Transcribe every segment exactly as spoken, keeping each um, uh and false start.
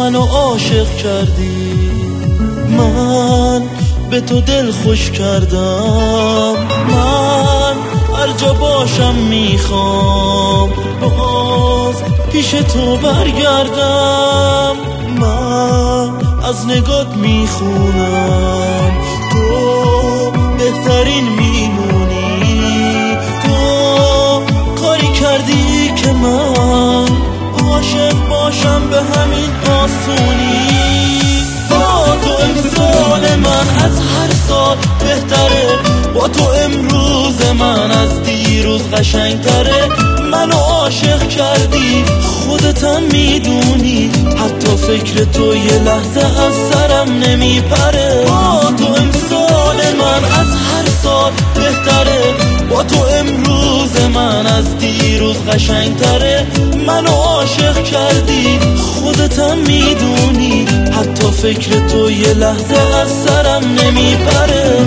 منو عاشق کردی، من به تو دل خوش کردم، من هر جا باشم میخوام باز پیش تو برگردم. من از نگات میخونم تو بهترین میمونی، تو کاری کردی که من عاشق باشم به همین آسونی. با تو امسال من از هر سال بهتره، با تو امروز من از دیروز قشنگتره. منو عاشق کردی خودتم میدونی، حتی فکر تو یه لحظه از سرم نمیپره. با تو امسال من از هر سال بهتره، با تو امروز من از دیروز قشنگتره. منو عاشق کردی خودتم میدونی، حتی فکر تو یه لحظه از سرم نمیپره.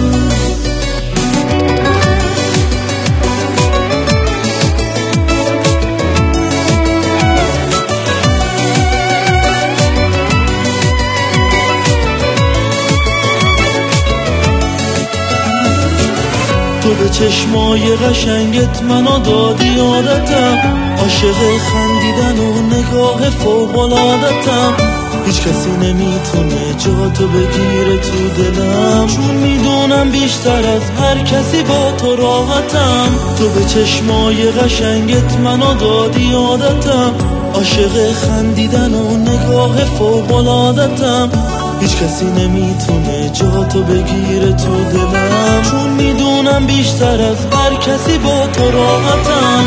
تو به چشمای قشنگت منو دادی یادتم، عاشق خندیدن و نگاه فوق‌العادتم. هیچ کسی نمیتونه جاتو بگیره تو دلم، چون میدونم بیشتر از هر کسی با تو راحتم. تو به چشمای قشنگت منو دادی یادتم، عاشق خندیدن و نگاه فوق‌العادتم. هیچ کسی نمیتونه جاتو بگیره تو دلم، چون میدونم بیشتر از هر کسی با تو راحتم.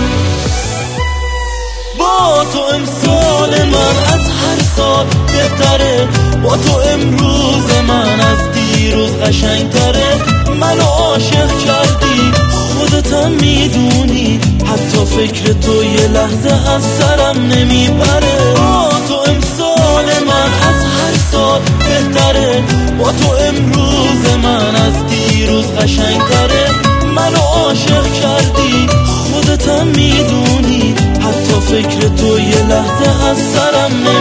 با تو امسال من از هر سال بهتره، با تو امروز من از دیروز قشنگتره. منو عاشق کردی خودتم میدونی، حتی فکر تو یه لحظه از سرم نمیپره. با تو امسال من از هر سال بهتره، با تو امروز من از دیروز قشنگتره. منو عاشق کردی خودتم میدونی، حتی فکر تو یه لحظه از سرم نمیپره.